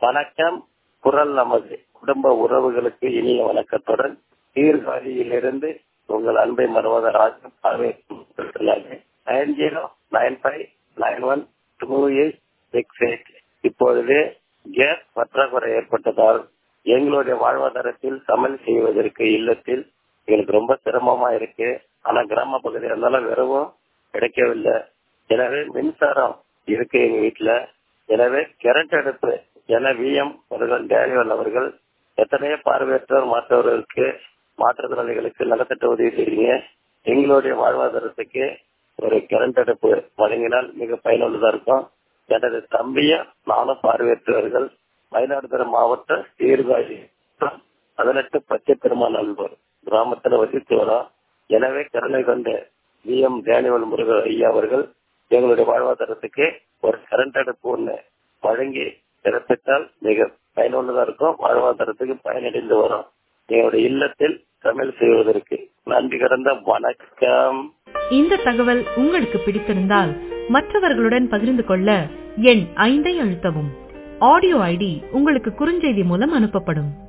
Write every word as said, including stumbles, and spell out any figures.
வணக்கம். குரல் நமது குடும்ப உறவுகளுக்கு இனிய வணக்கத்துடன் சீர்காழியிலிருந்து உங்கள் அன்பை மருமக ராஜன் பார்வையிட்டுள்ளாங்க. Nine zero nine five nine one two eight six eight. இப்பொழுது கேஸ் பற்றாக்குறை ஏற்பட்டதால் எங்களுடைய வாழ்வாதாரத்தில் சமையல் செய்வதற்கு இல்லத்தில் எங்களுக்கு ரொம்ப சிரமமா இருக்கு. ஆனா கிராம பகுதியில் இருந்தாலும் வெறும் கிடைக்கவில்லை. எனவே மின்சாரம் இருக்கு எங்க வீட்டுல. எனவே கரண்ட் அடுப்பு என வி எம் அவர்கள் டேனியல் அவர்கள் எத்தனையோ பார்வையற்றோர் மாற்றவர்களுக்கு மாற்றுத்திறனாளிகளுக்கு நலத்திட்ட உதவி செய்றீங்க. எங்களுடைய வாழ்வாதாரத்துக்கு ஒரு கரண்ட் அடுப்பு வழங்கினால் மிக பயனுள்ளதா இருக்கும். எனது தம்பியும் நானும் பார்வையற்றவர்கள் மயிலாடுதுறை மாவட்ட சீர்காழி பதினெட்டு பச்சை பெருமாள் நண்பர் கிராமத்தில் வசித்து வரோம். எனவே கருணை கொண்ட வி எம் டேனியல் முருகன் ஐயா அவர்கள் எங்களுடைய வாழ்வாதாரத்துக்கு ஒரு கரண்ட் அடுப்பு ஒண்ணு வழங்கி சிறப்பித்தால் மிக பயனுள்ளதா இருக்கும். வாழ்வாதாரத்துக்கு பயனடைந்து வரும். எங்களுடைய இல்லத்தில் சமையல் செய்வதற்கு நன்றி கடந்த வணக்கம். இந்த தகவல் உங்களுக்கு பிடித்திருந்தால் மற்றவர்களுடன் பகிர்ந்து கொள்ள எண் ஐந்தை அழுத்தவும். ஆடியோ ஐடி உங்களுக்கு குறுஞ்செய்தி மூலம் அனுப்பப்படும்.